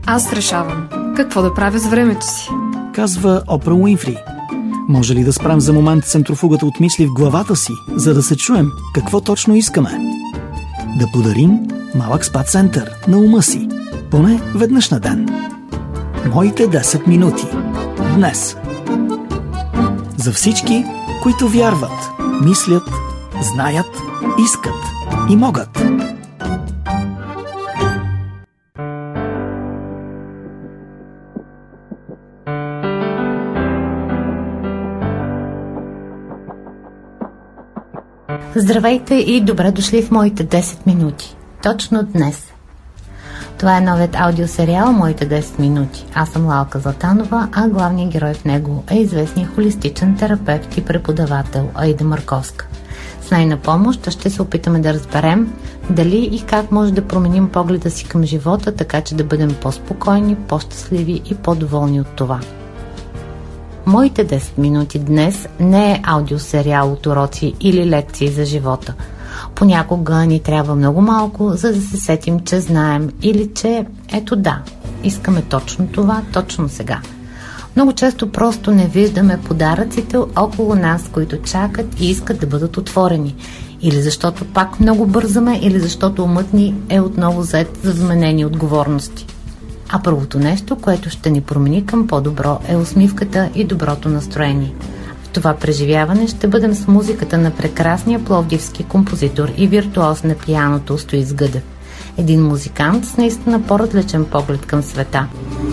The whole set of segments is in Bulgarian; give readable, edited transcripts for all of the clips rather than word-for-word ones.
Аз решавам какво да правя с времето си. Казва Опра Уинфри. Може ли да спрем за момент центрофугата от мисли в главата си, за да се чуем какво точно искаме? Да подарим малък спа-център на ума си, поне веднъж на ден. Моите 10 минути. Днес. За всички, които вярват, мислят, знаят, искат и могат. Здравейте и добре дошли в моите 10 минути. Точно днес. Това е новият аудиосериал «Моите 10 минути». Аз съм Лалка Златанова, а главният герой в него е известният холистичен терапевт и преподавател Аида Марковска. С нейна помощ ще се опитаме да разберем дали и как може да променим погледа си към живота, така че да бъдем по-спокойни, по-щастливи и по-доволни от това. Моите 10 минути днес не е аудиосериал от уроци или лекции за живота. Понякога ни трябва много малко, за да се сетим, че знаем или че ето да, искаме точно това, точно сега. Много често просто не виждаме подаръците около нас, които чакат и искат да бъдат отворени. Или защото пак много бързаме, или защото умът ни е отново зает за вменени отговорности. А първото нещо, което ще ни промени към по-добро, е усмивката и доброто настроение. В това преживяване ще бъдем с музиката на прекрасния пловдивски композитор и виртуоз на пианото Стоиц Гъдев. Един музикант с наистина по-различен поглед към света.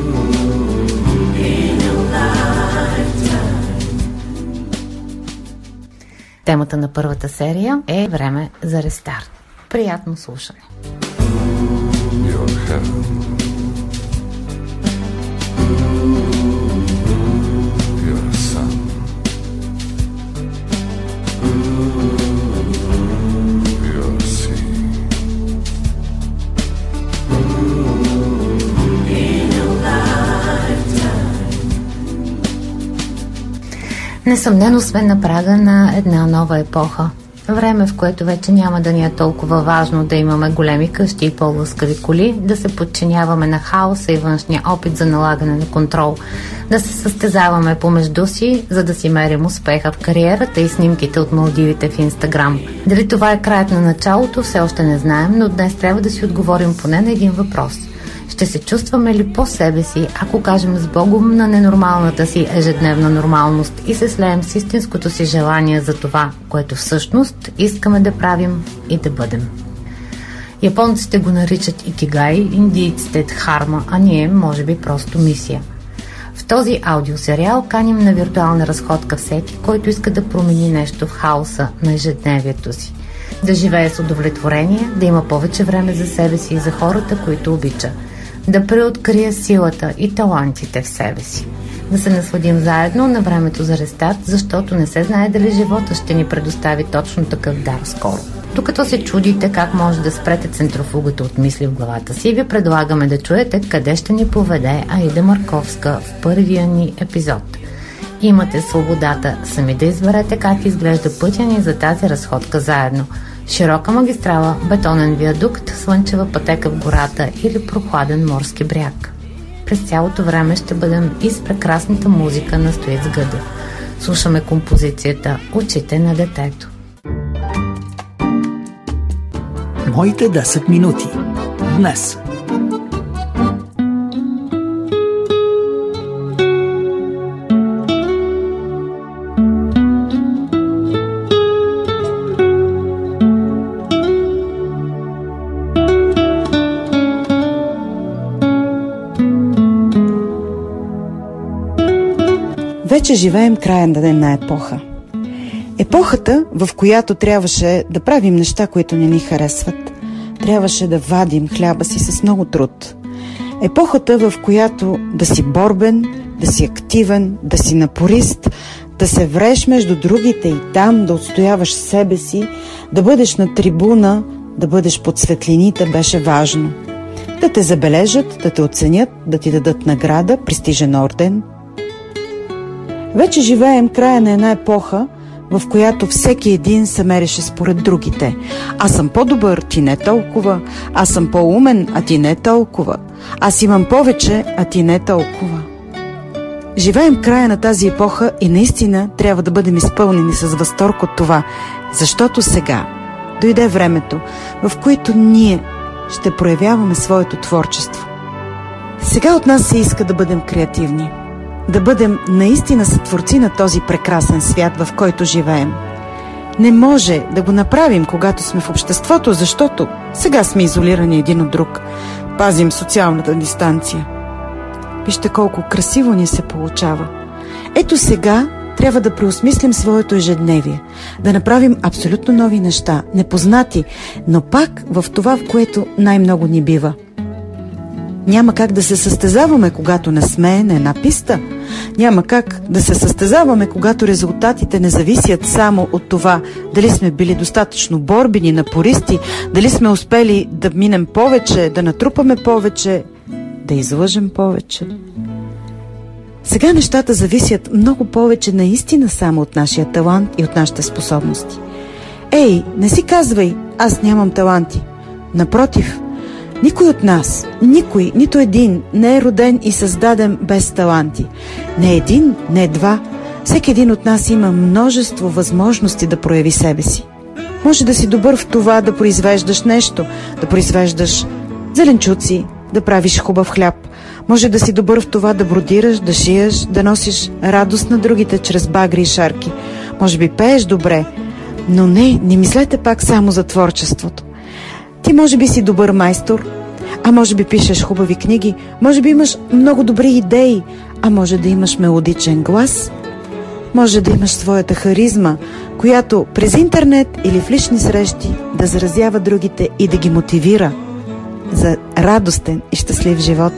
Темата на първата серия е време за рестарт. Приятно слушане! Несъмнено сме на прага на една нова епоха. Време, в което вече няма да ни е толкова важно да имаме големи къщи и по-лъскави коли, да се подчиняваме на хаоса и външния опит за налагане на контрол, да се състезаваме помежду си, за да си мерим успеха в кариерата и снимките от Малдивите в Инстаграм. Дали това е краят на началото, все още не знаем, но днес трябва да си отговорим поне на един въпрос. Ще се чувстваме ли по себе си, ако кажем с Богом на ненормалната си ежедневна нормалност и се слеем с истинското си желание за това, което всъщност искаме да правим и да бъдем? Японците го наричат икигай, индийците дхарма, а ние може би просто мисия. В този аудиосериал каним на виртуална разходка всеки, който иска да промени нещо в хаоса на ежедневието си. Да живее с удовлетворение, да има повече време за себе си и за хората, които обича. Да преоткрие силата и талантите в себе си. Да се насладим заедно на времето за рестарт, защото не се знае дали живота ще ни предостави точно такъв дар скоро. Докато се чудите как може да спрете центрофугата от мисли в главата си, ви предлагаме да чуете къде ще ни поведе Аида Марковска в първия ни епизод. Имате свободата сами да изберете как изглежда пътя ни за тази разходка заедно. Широка магистрала, бетонен виадукт, слънчева пътека в гората или прохладен морски бряг. През цялото време ще бъдем и с прекрасната музика на Стоиц Гъдев. Слушаме композицията «Очите на детето». Моите 10 минути. Днес. Вече живеем края на една епоха. Епохата, в която трябваше да правим неща, които не ни харесват. Трябваше да вадим хляба си с много труд. Епохата, в която да си борбен, да си активен, да си напорист, да се вреш между другите и там да отстояваш себе си, да бъдеш на трибуна, да бъдеш под светлините, беше важно. Да те забележат, да те оценят, да ти дадат награда, престижен орден. Вече живеем края на една епоха, в която всеки един се мереше според другите. Аз съм по-добър, ти не толкова. Аз съм по-умен, а ти не толкова. Аз имам повече, а ти не толкова. Живеем края на тази епоха и наистина трябва да бъдем изпълнени с възторг от това, защото сега дойде времето, в което ние ще проявяваме своето творчество. Сега от нас се иска да бъдем креативни, да бъдем наистина сътворци на този прекрасен свят, в който живеем. Не може да го направим, когато сме в обществото, защото сега сме изолирани един от друг. Пазим социалната дистанция. Вижте колко красиво ни се получава. Ето сега трябва да преосмислим своето ежедневие, да направим абсолютно нови неща, непознати, но пак в това, в което най-много ни бива. Няма как да се състезаваме, когато не сме на една писта. Няма как да се състезаваме, когато резултатите не зависят само от това дали сме били достатъчно борбени, напористи, дали сме успели да минем повече, да натрупаме повече, да излъжем повече. Сега нещата зависят много повече наистина само от нашия талант и от нашите способности. Ей, не си казвай, аз нямам таланти. Напротив, никой от нас, никой, нито един не е роден и създаден без таланти. Не един, не два. Всеки един от нас има множество възможности да прояви себе си. Може да си добър в това да произвеждаш нещо, да произвеждаш зеленчуци, да правиш хубав хляб. Може да си добър в това да бродираш, да шиеш, да носиш радост на другите чрез багри и шарки. Може би пееш добре, но не мислете пак само за творчеството. Ти може би си добър майстор, а може би пишеш хубави книги, може би имаш много добри идеи, а може да имаш мелодичен глас, може да имаш своята харизма, която през интернет или в лични срещи да заразява другите и да ги мотивира за радостен и щастлив живот.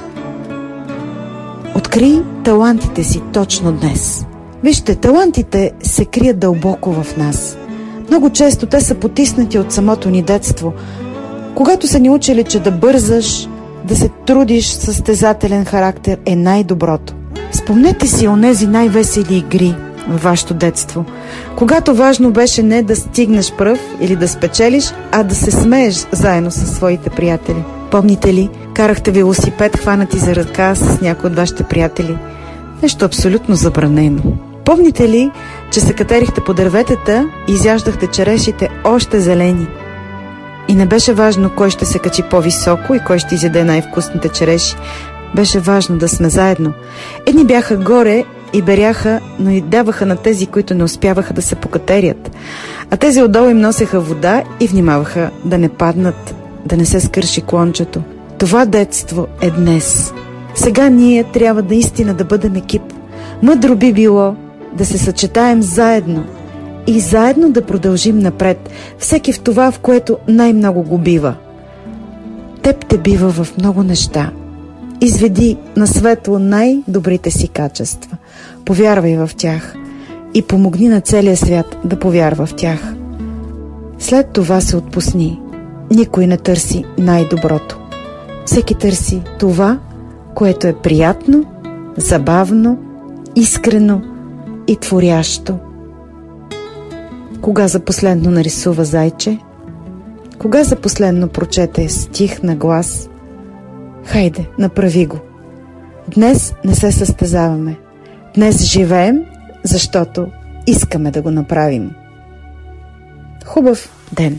Открий талантите си точно днес. Вижте, талантите се крият дълбоко в нас. Много често те са потиснати от самото ни детство, когато са ни учили, че да бързаш, да се трудиш с състезателен характер е най-доброто. Спомнете си онези най-весели игри във вашето детство, когато важно беше не да стигнеш пръв или да спечелиш, а да се смееш заедно със своите приятели. Помните ли, карахте велосипед хванати за ръка с някой от вашите приятели? Нещо абсолютно забранено. Помните ли, че се катерихте по дърветата и изяждахте черешите още зелени? И не беше важно кой ще се качи по-високо и кой ще изяде най-вкусните череши. Беше важно да сме заедно. Едни бяха горе и беряха, но и даваха на тези, които не успяваха да се покатерят. А тези отдолу им носеха вода и внимаваха да не паднат, да не се скърши клончето. Това детство е днес. Сега ние трябва наистина да бъдем екип. Мъдро би било да се съчетаем заедно и заедно да продължим напред, всеки в това, в което най-много го бива. Теб те бива в много неща. Изведи на светло най-добрите си качества. Повярвай в тях и помогни на целия свят да повярва в тях. След това се отпусни. Никой не търси най-доброто. Всеки търси това, което е приятно, забавно, искрено и творящо. Кога за последно нарисува зайче? Кога за последно прочете стих на глас? Хайде, направи го. Днес не се състезаваме. Днес живеем, защото искаме да го направим. Хубав ден!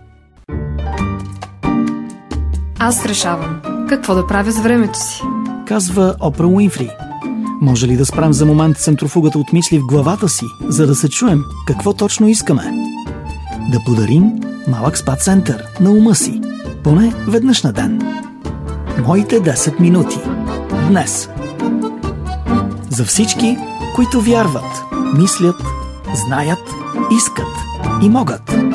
Аз решавам какво да правя с времето си. Казва Опра Уинфри. Може ли да спрем за момент центрофугата от мисли в главата си, за да се чуем какво точно искаме? Да подарим малък спа-център на ума си, поне веднъж на ден. Моите 10 минути. Днес. За всички, които вярват, мислят, знаят, искат и могат.